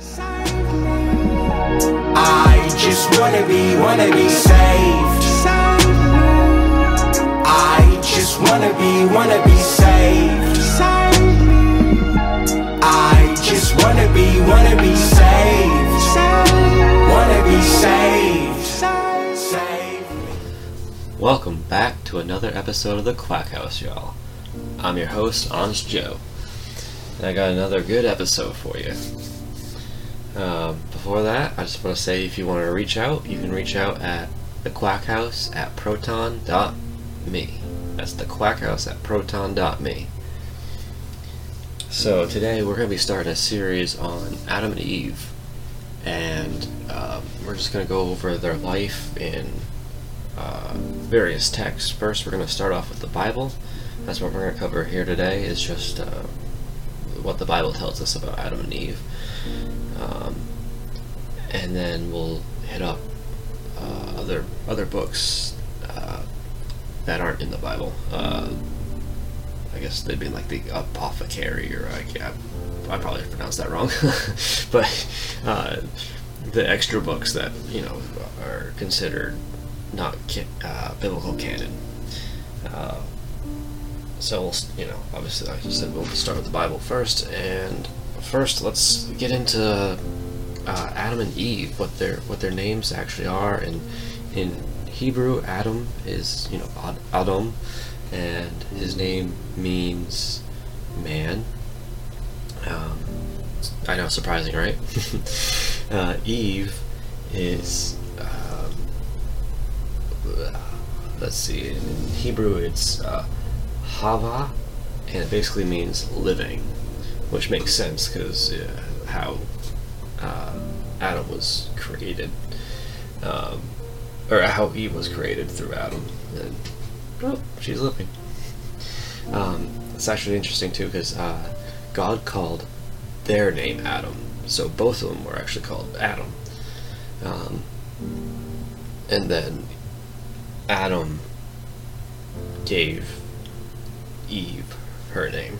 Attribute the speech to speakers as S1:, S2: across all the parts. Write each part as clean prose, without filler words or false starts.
S1: I just wanna be saved. I just wanna be saved. I just wanna be saved. Wanna be saved.
S2: Welcome back to another episode of the Quack House, y'all. I'm your host, Honest Joe, and I got another good episode for you. Before that, I just want to say if you want to reach out, you can reach out at thequackhouse@proton.me. That's thequackhouse@proton.me. So today we're going to be starting a series on Adam and Eve, and we're just going to go over their life in various texts. First, we're going to start off with the Bible. That's what we're going to cover here today, is just what the Bible tells us about Adam and Eve. And then we'll hit up other books that aren't in the Bible. I guess they'd be like the Apothecary, or I probably pronounced that wrong. But the extra books that are considered not biblical canon. So we'll, obviously, like I said, we'll start with the Bible first. And first, let's get into Adam and Eve, what their names actually are. And in Hebrew, Adam is Adam, and his name means man. I know, surprising, right? Eve is let's see. In Hebrew, it's Hava, and it basically means living, which makes sense because how Adam was created, or how Eve was created through Adam, and she's living. It's actually interesting too because God called their name Adam, so both of them were actually called Adam, and then Adam gave Eve her name,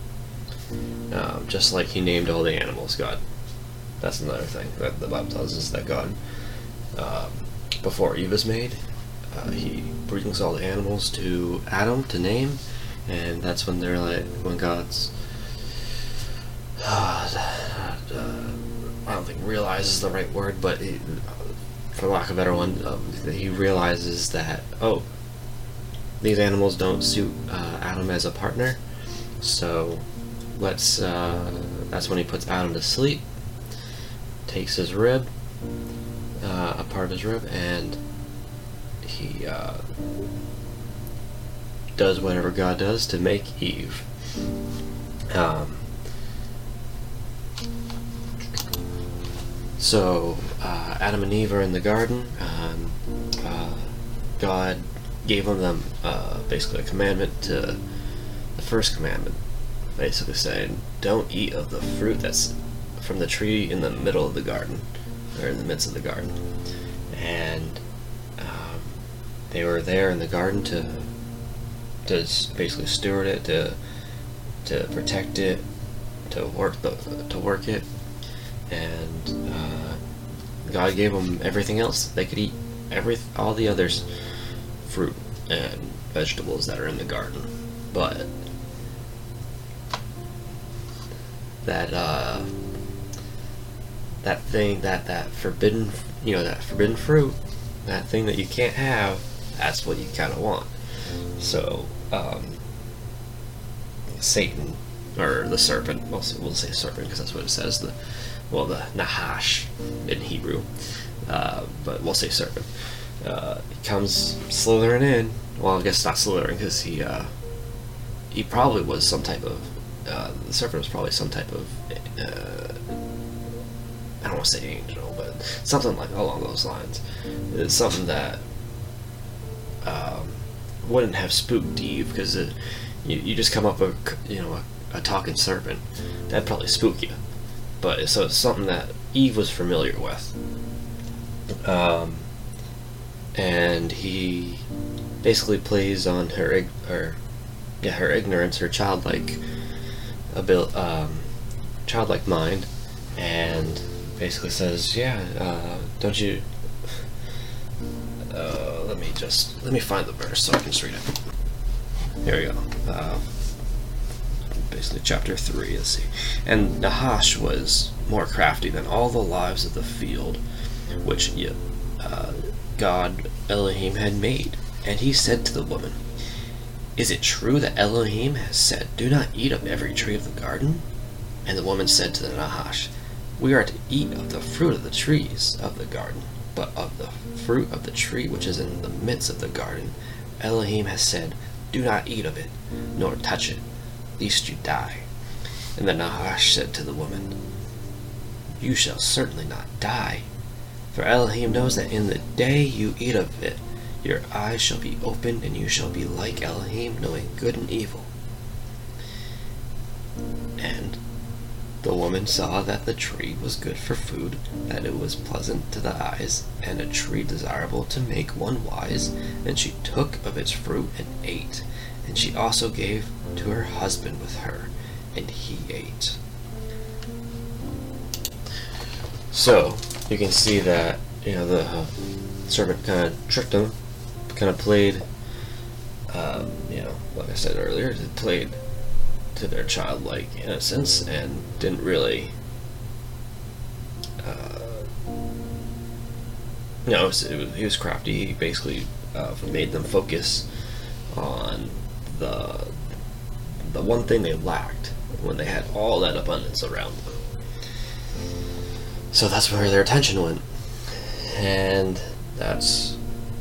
S2: just like he named all the animals. God, that's another thing that the Bible tells us, is that God, before Eve is made, he brings all the animals to Adam to name, and that's when they're like, when God's I don't think realizes the right word, but for lack of a better one, he realizes that, these animals don't suit Adam as a partner, so that's when he puts Adam to sleep, takes his rib, a part of his rib, and he does whatever God does to make Eve. So Adam and Eve are in the garden. God gave them basically a commandment. The first commandment basically saying, don't eat of the fruit that's from the tree in the middle of the garden, or in the midst of the garden. And they were there in the garden to basically steward it, to protect it, to work it, and God gave them everything else. They could eat all the others, fruit and vegetables that are in the garden, but that forbidden fruit, that thing that you can't have, that's what you kind of want. So Satan, or the serpent, we'll say serpent because that's what it says, the Nahash in Hebrew, but we'll say serpent. He comes slithering in. Well, I guess not slithering, because he probably was some type of the serpent was probably some type of I don't want to say angel, but something like along those lines. It's something that wouldn't have spooked Eve, because you just come up with a talking serpent, that'd probably spook you. But so it's something that Eve was familiar with, and he basically plays on her ignorance, her childlike mind, and basically says, yeah, don't you... let me find the verse so I can just read it. Here we go. Basically chapter 3, let's see. And Nahash was more crafty than all the lives of the field which God Elohim had made. And he said to the woman, is it true that Elohim has said, do not eat of every tree of the garden? And the woman said to the Nahash, we are to eat of the fruit of the trees of the garden, but of the fruit of the tree which is in the midst of the garden, Elohim has said, do not eat of it, nor touch it, lest you die. And the Nahash said to the woman, you shall certainly not die, for Elohim knows that in the day you eat of it, your eyes shall be opened, and you shall be like Elohim, knowing good and evil. And the woman saw that the tree was good for food, that it was pleasant to the eyes, and a tree desirable to make one wise, and she took of its fruit and ate. And she also gave to her husband with her, and he ate. So, you can see that, the serpent kind of tricked him, kind of played, like I said earlier, it played to their childlike innocence and didn't really, he was crafty. He basically made them focus on the one thing they lacked when they had all that abundance around them. So that's where their attention went, and that's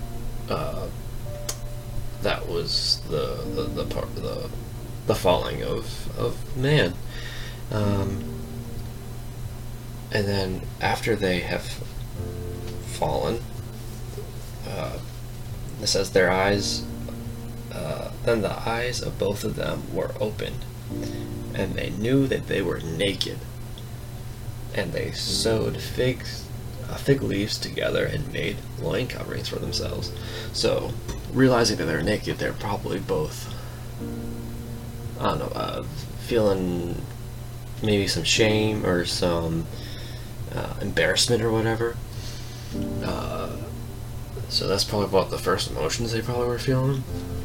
S2: that was the part of the falling of man. And then after they have fallen, it says their eyes, then the eyes of both of them were opened, and they knew that they were naked, and they sewed fig leaves together and made loin coverings for themselves. So, realizing that they're naked, they're probably both, feeling maybe some shame or some embarrassment or whatever. So that's probably about the first emotions they probably were feeling.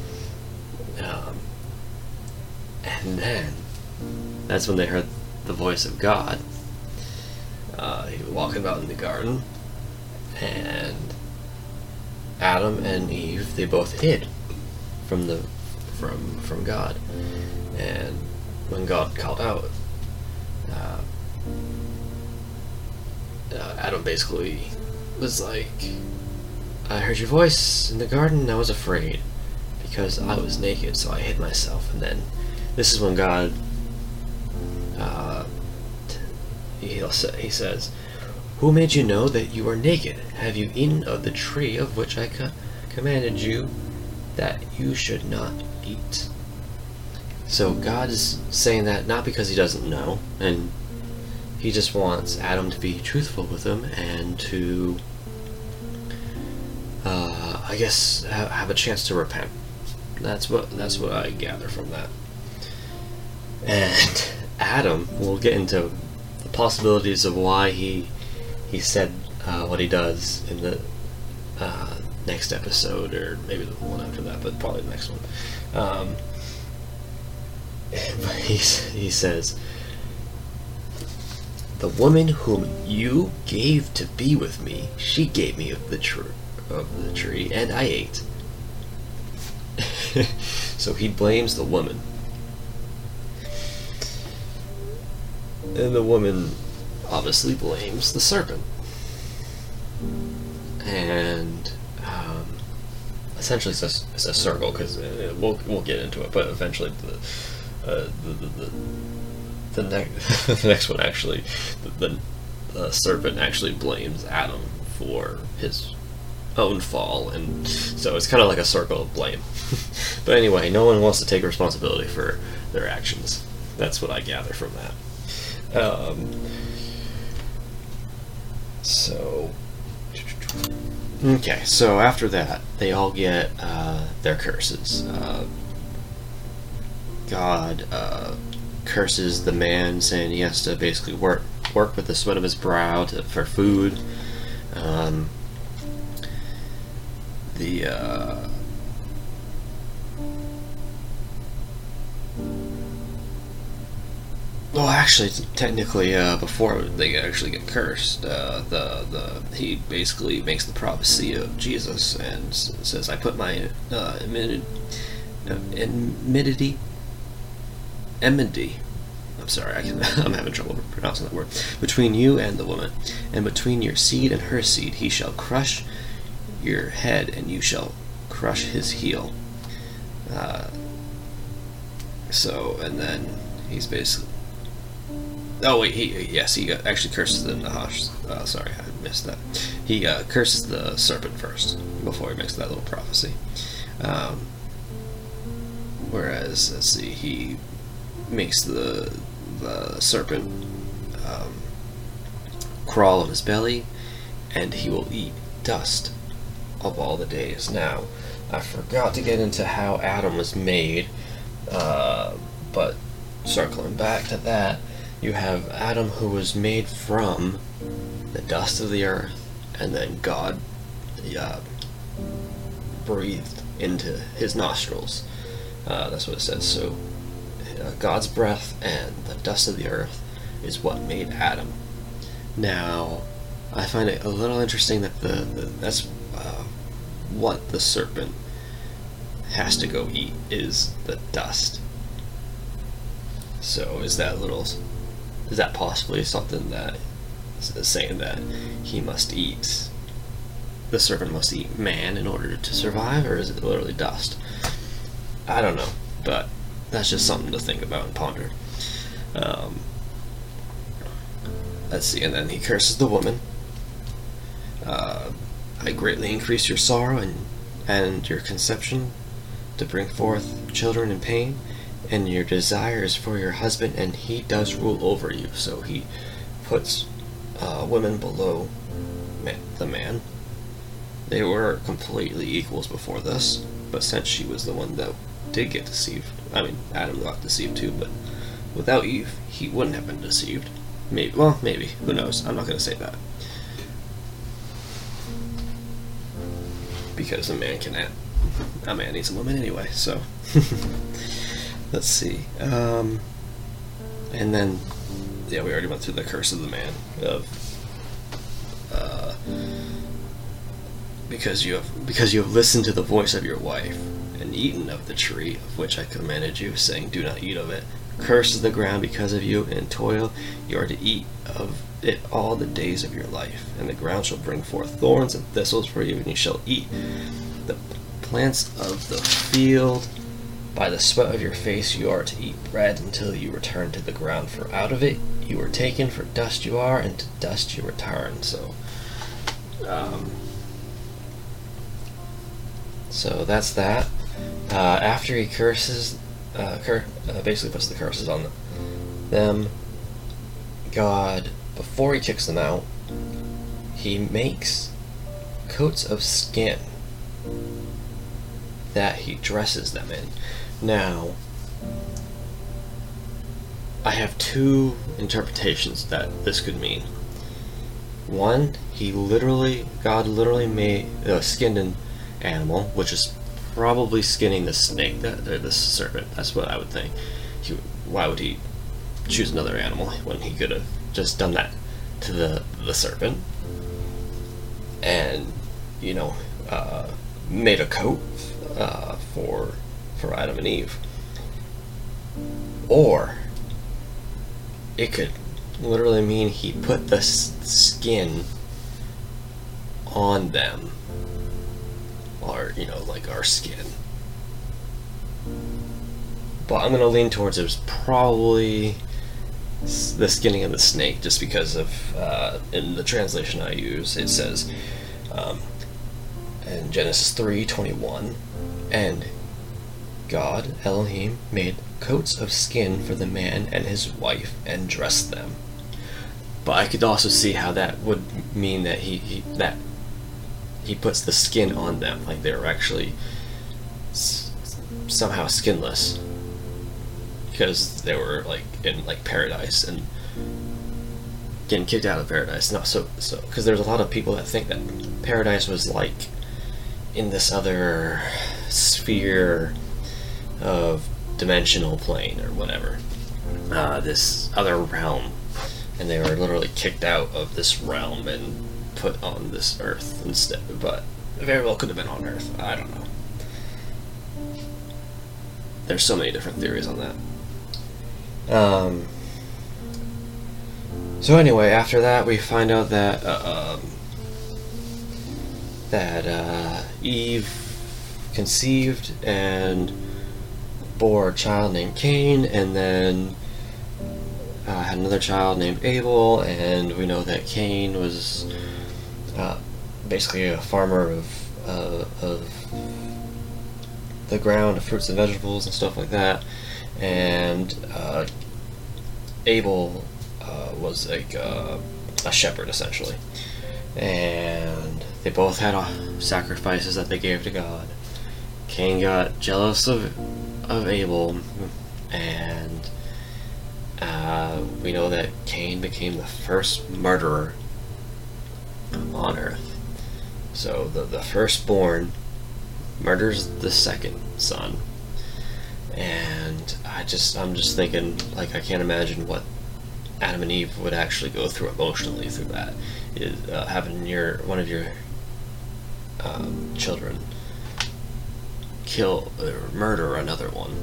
S2: And then, that's when they heard the voice of God. He was walking about in the garden, and Adam and Eve, they both hid from God. And when God called out, Adam basically was like, I heard your voice in the garden and I was afraid because I was naked, so I hid myself. And then this is when God he says, who made you know that you are naked? Have you eaten of the tree of which I commanded you that you should not eat? So God is saying that not because he doesn't know, and he just wants Adam to be truthful with him and to, I guess, have a chance to repent. That's what I gather from that. And Adam, we'll get into the possibilities of why he said what he does in the next episode, or maybe the one after that, but probably the next one. But he says, the woman whom you gave to be with me, she gave me of the tree, and I ate. So he blames the woman. And the woman obviously blames the serpent. And essentially it's a circle, because we'll get into it, but eventually the next one actually, the serpent actually blames Adam for his own fall, and so it's kind of like a circle of blame. But anyway, no one wants to take responsibility for their actions. That's what I gather from that. So after that, they all get their curses. God curses the man, saying he has to basically work work with the sweat of his brow for food. Well, actually, technically, before they actually get cursed, he basically makes the prophecy of Jesus and says, "I put my enmity. I'm sorry, I'm having trouble pronouncing that word. Between you and the woman, and between your seed and her seed, he shall crush your head, and you shall crush his heel." And then he's basically. Oh wait, he actually curses the Nahash. Sorry, I missed that. He curses the serpent first before he makes that little prophecy. Whereas, let's see, he makes the serpent crawl on his belly, and he will eat dust of all the days. Now, I forgot to get into how Adam was made, but circling back to that, you have Adam, who was made from the dust of the earth, and then God breathed into his nostrils. That's what it says. So God's breath and the dust of the earth is what made Adam. Now, I find it a little interesting that that's what the serpent has to go eat is the dust. So is that possibly something that is saying that the serpent must eat man in order to survive, or is it literally dust? I don't know, but that's just something to think about and ponder. Let's see, and then he curses the woman. I greatly increase your sorrow and your conception to bring forth children in pain, and your desire is for your husband, and he does rule over you. So he puts women below the man. They were completely equals before this, but since she was the one that did get deceived, I mean, Adam got deceived too, but without Eve, he wouldn't have been deceived. Maybe. Who knows? I'm not going to say that. Because a man needs a woman anyway, so. Let's see. And then, we already went through the curse of the man because you have listened to the voice of your wife and eaten of the tree of which I commanded you, saying, "Do not eat of it. Cursed is the ground because of you, and in toil you are to eat of it all the days of your life. And the ground shall bring forth thorns and thistles for you, and you shall eat the plants of the field. By the sweat of your face you are to eat bread until you return to the ground, for out of it you were taken, for dust you are, and to dust you return." So that's that. After he curses, basically puts the curses on them, God, before he kicks them out, he makes coats of skin that he dresses them in. Now, I have two interpretations that this could mean. One, God literally skinned an animal, which is probably skinning the snake, the serpent. That's what I would think. Why would he choose another animal when he could have just done that to the serpent? And, made a coat for Adam and Eve. Or it could literally mean he put the skin on them, or like our skin. But I'm gonna lean towards it was probably the skinning of the snake, just because of in the translation I use, it says in Genesis 3:21, and God, Elohim, made coats of skin for the man and his wife and dressed them. But I could also see how that would mean that he puts the skin on them, like they were actually somehow skinless, because they were like in paradise and getting kicked out of paradise. Not so because there's a lot of people that think that paradise was like in this other sphere of dimensional plane or whatever, this other realm, and they were literally kicked out of this realm and put on this Earth instead. But it very well could have been on Earth. I don't know. There's so many different theories on that. So anyway, after that, we find out that Eve conceived and bore a child named Cain, and then had another child named Abel. And we know that Cain was basically a farmer of the ground, of fruits and vegetables and stuff like that, and Abel was like a shepherd essentially, and they both had sacrifices that they gave to God. Cain got jealous of Abel, and we know that Cain became the first murderer on Earth. So the firstborn murders the second son, and I'm just thinking, like, I can't imagine what Adam and Eve would actually go through emotionally through that. Is having one of your children kill or murder another one.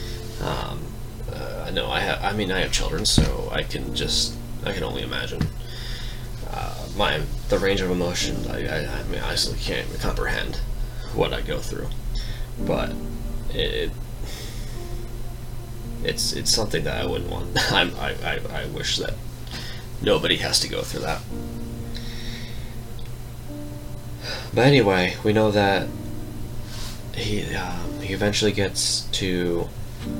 S2: I know I have children, so I can only imagine. The range of emotion, I honestly can't even comprehend what I go through, but it's something that I wouldn't want. I wish that nobody has to go through that. But anyway, we know that he eventually gets to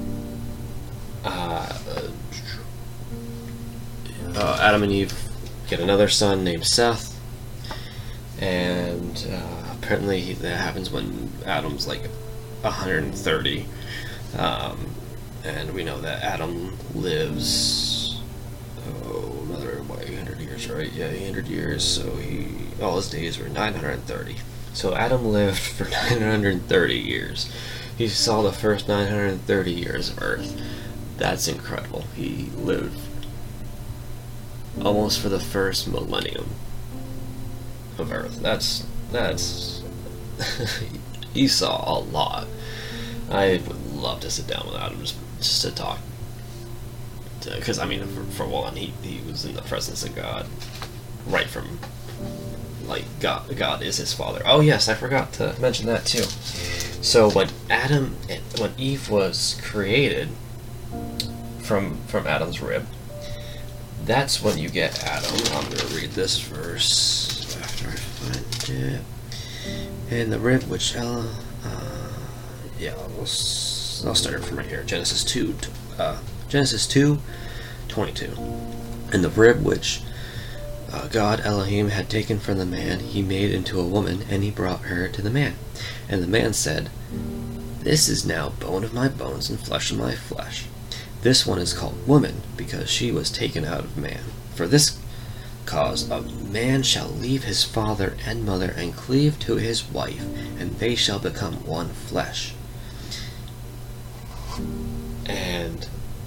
S2: Adam and Eve get another son named Seth, and apparently that happens when Adam's like 130, and we know that Adam lives another 800 years, right? Yeah, 800 years. So all his days were 930. So Adam lived for 930 years. He saw the first 930 years of Earth. That's incredible. He lived almost for the first millennium of Earth. That's he saw a lot. I would love to sit down with Adam just to talk, because I mean, for one, he was in the presence of God, right from, like, God is his father. Oh yes, I forgot to mention that too. So when Eve was created from Adam's rib, that's when you get Adam. I'm going to read this verse after I find it. And the rib which I'll start from right here. Genesis 2:22. And the rib which God Elohim had taken from the man, he made into a woman, and he brought her to the man. And the man said, "This is now bone of my bones and flesh of my flesh. This one is called woman, because she was taken out of man. For this cause a man shall leave his father and mother and cleave to his wife, and they shall become one flesh." And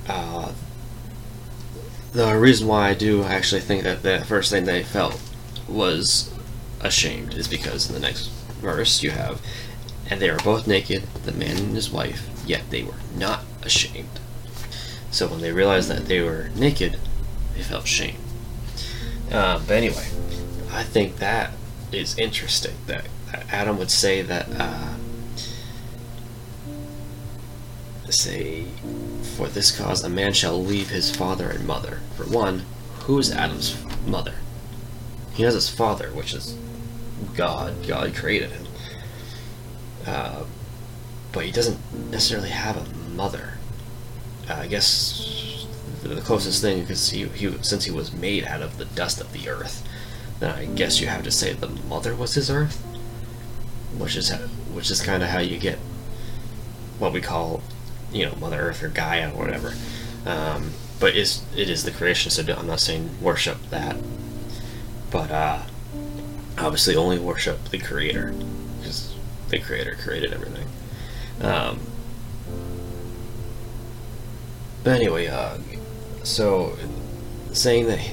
S2: the reason why I do actually think that the first thing they felt was ashamed is because in the next verse you have, "And they were both naked, the man and his wife, yet they were not ashamed." So when they realized that they were naked, they felt shame. But anyway, I think that is interesting that Adam would say that, "For this cause a man shall leave his father and mother." For one, who is Adam's mother? He has his father, which is God. God created him. But he doesn't necessarily have a mother. I guess the closest thing, because since he was made out of the dust of the earth, then I guess you have to say the mother was his earth, which is kind of how you get what we call, Mother Earth or Gaia or whatever. but it is the creation, so I'm not saying worship that, but obviously only worship the Creator, because the Creator created everything. But anyway, so saying that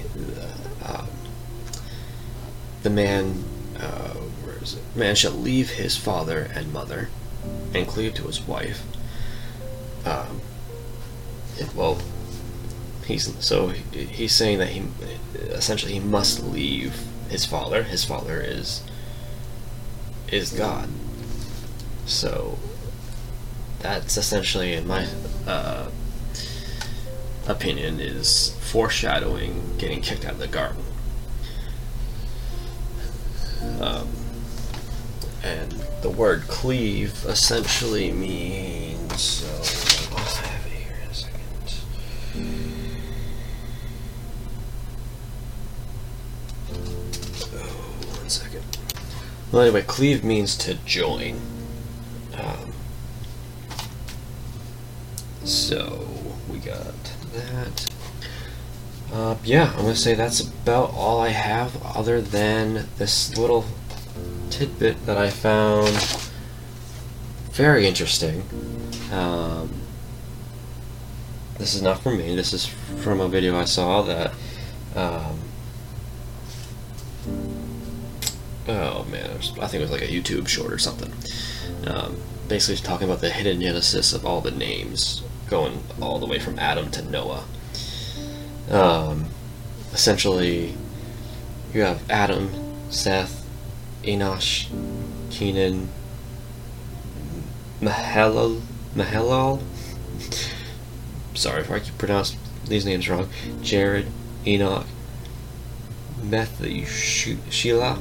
S2: the man, where is it? Man shall leave his father and mother and cleave to his wife. Well, he's saying that he essentially must leave his father. His father is God. So that's essentially, in my opinion, is foreshadowing getting kicked out of the garden. And the word cleave essentially means, so I'll have it here in a second. Oh, 1 second. Well, anyway, cleave means to join. So we got that. Yeah, I'm gonna say that's about all I have, other than this little tidbit that I found very interesting. This is not from me. This is from a video I saw that. Oh man, I think it was like a YouTube short or something. Basically talking about the hidden genesis of all the names, going all the way from Adam to Noah. Essentially, you have Adam, Seth, Enosh, Kenan, Mahalalel. Sorry if I pronounce these names wrong. Jared, Enoch, Methuselah,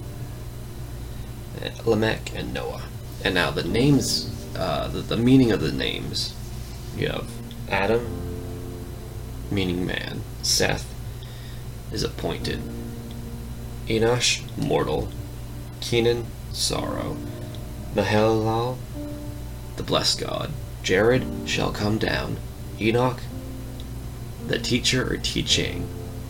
S2: Lamech, and Noah. And now the names, the meaning of the names. You have Adam, meaning man. Seth is appointed. Enosh, mortal. Kenan, sorrow. Mahalalel, the blessed God. Jared shall come down. Enoch, the teacher or teaching.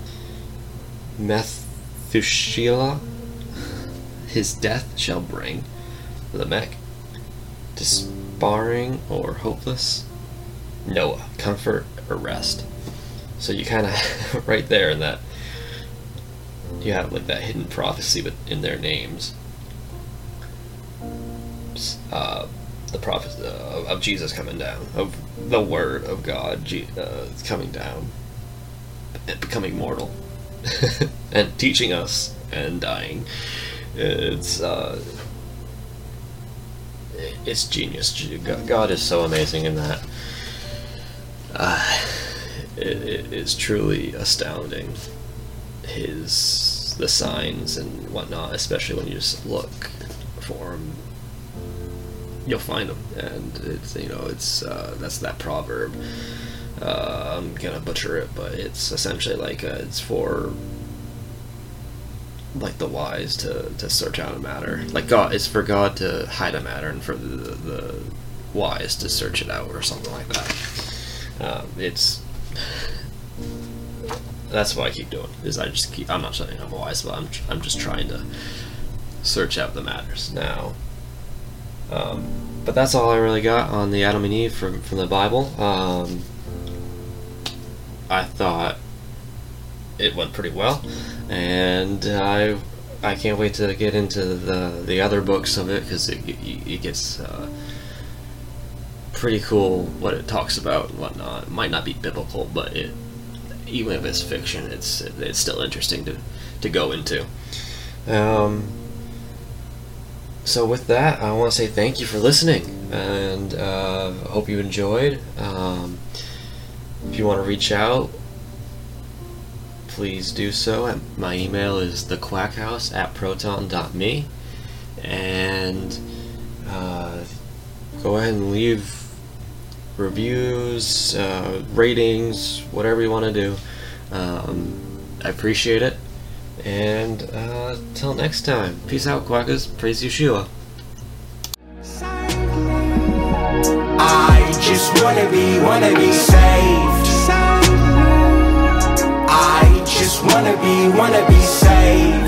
S2: Methuselah, his death shall bring. Lamech, despairing or hopeless. Noah, comfort or rest. So you kind of right there in that you have like that hidden prophecy in their names. The prophecy of Jesus coming down, of the Word of God coming down, and becoming mortal, and teaching us and dying. It's genius. God is so amazing in that. It is truly astounding. The signs and whatnot, especially when you just look for them, you'll find them. And it's that's that proverb. I'm gonna butcher it, but it's essentially like it's for like the wise to search out a matter. Like God, it's for God to hide a matter, and for the wise to search it out, or something like that. That's what I keep doing. I'm not saying I'm wise, but I'm just trying to search out the matters now. But that's all I really got on the Adam and Eve from the Bible. I thought it went pretty well, and I can't wait to get into the other books of it, because it gets pretty cool what it talks about and whatnot. It might not be biblical, but even if it's fiction, it's still interesting to go into. So with that, I want to say thank you for listening, and hope you enjoyed. If you want to reach out, please do so. My email is thequackhouse@proton.me, and go ahead and leave reviews, ratings, whatever you want to do. I appreciate it, and till next time, peace out, quackers. Praise Yeshua.
S1: I just wanna be saved. just wanna be saved.